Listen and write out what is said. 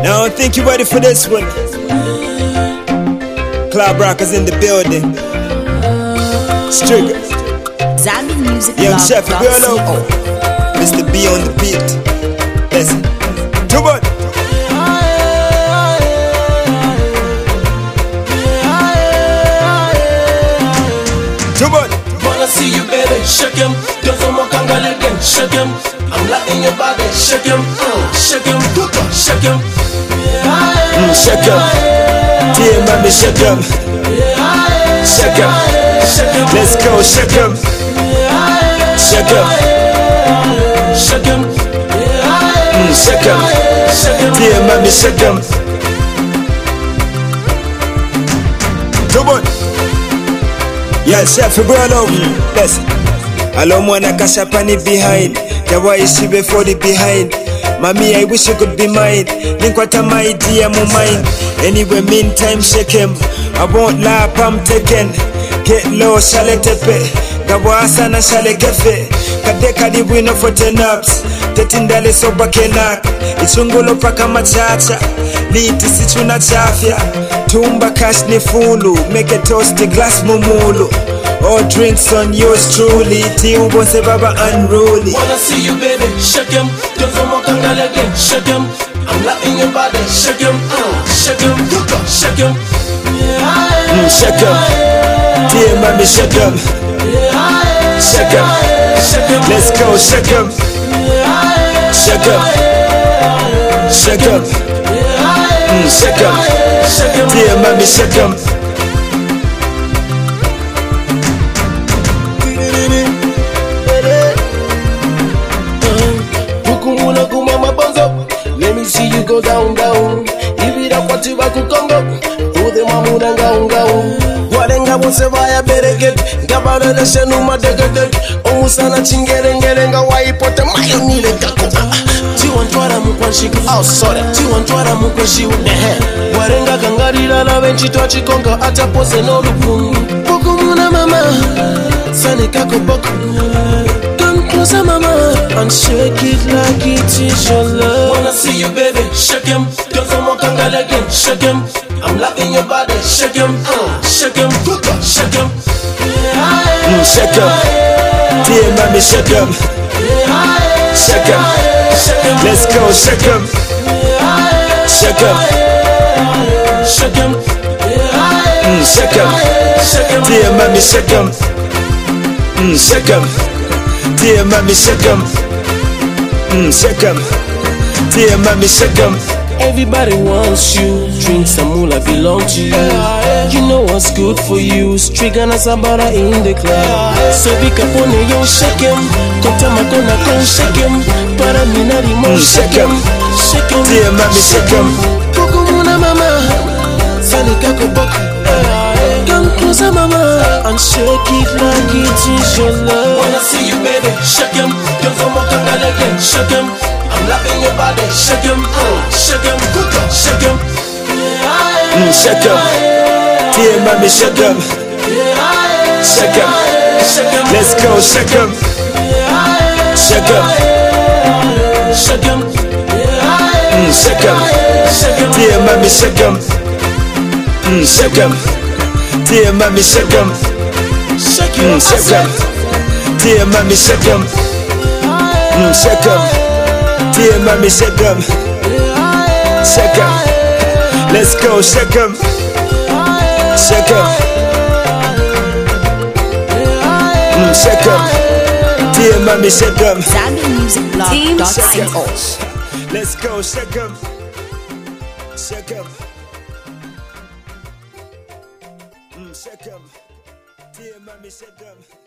Now I don't think you're ready for this one. Club Rockers in the building. Strigger. Young Chef Girl, Mr. B on the beat. Listen. Too much. Too much. Wanna see you, baby, shake him. Don't come on, come again, shake him. I'm loving your body, shake him, shake him, shake him, shake him. Dear mommy, shake him, shake him, shake him. Let's go, shake him, shake him, shake him, shake him, shake him. Dear mommy, shake him. Come on, yeah, Chef Brolo. Listen, I don't wanna cash up on it behind. Yeah, why is she before the behind? Mommy, I wish you could be mine. Think what am I, dear, my mind. Anyway, meantime, shake him. I won't lie, I'm taken. Get low, shall I tepe? Gawasa na shall I kefe? Kadeka di wino for 10 ups. $13 so bakenak. Ichungolo paka machacha. Liti sichuna chafya. Tumba cash ni fulu. Make a toast the glass mumulu. All drinks on yours truly. Tiu bose baba unruly. Wanna see you, baby, shake him. Don't come on, come again, shake him. I'm loving your body, shake him, shake him, shake him, shake him. Dear mommy, shake him, shake him, shake him. Let's go, shake him, shake him, shake him, shake him, shake him. Dear mommy, shake him. Let me see you go down, down. Ibira kwa tiba kukongo. Ude mamuna ngaunga. Warenga wose vaya bereket. Gabara le shenu madegedeg. Omusana chingere nga waipote mayo nile kako. Tiwantwara mukwanshiku. Oh sorry. Tiwantwara mukwashiku. Warenga kangarira la benchi toa chikonga. Ata pose no lupungu. Poku muna mama. Sane kako poku. Closer, mama, and shake it like it is your love. Wanna see you, baby, shake him. Don't come on, come again, shake him. I'm loving your body, shake him, shake him, shake him, shake him. Dear mommy, shake him, shake him, shake him. Let's go, shake him, shake him, shake him, shake him, shake him. Dear mommy, shake him, shake him. Dear mommy, shake him, shake him. Dear mommy, shake him. Everybody wants you. Drinks and moolah belong to you. You know what's good for you. Strigana Sabara in the club. So be capone, yo, shake him. Kota makona, go shake him. Para minari mo, shake him. Shake him. Dear mommy, shake him. Poku muna mama. Sani kako poku. Come closer, mama, and shake it like it is your love. Wanna see you, baby, shake him. Don't come on, come again, shake him. I'm loving your body, shake him, shake him, shake him, shake him. Dear mommy, shake him, shake him, shake him. Let's go, shake him, shake him, shake him, shake him, shake him. Dear mommy, shake him, shake him. Dear mommy, shake him, shake him, shake him. Dear mommy, shake him, shake him. Dear mommy, shake him, shake him. Let's go, shake him, shake him, shake him. Dear mommy, shake him. Let's go, shake him, shake him. Shake him. Dear mommy, shake him.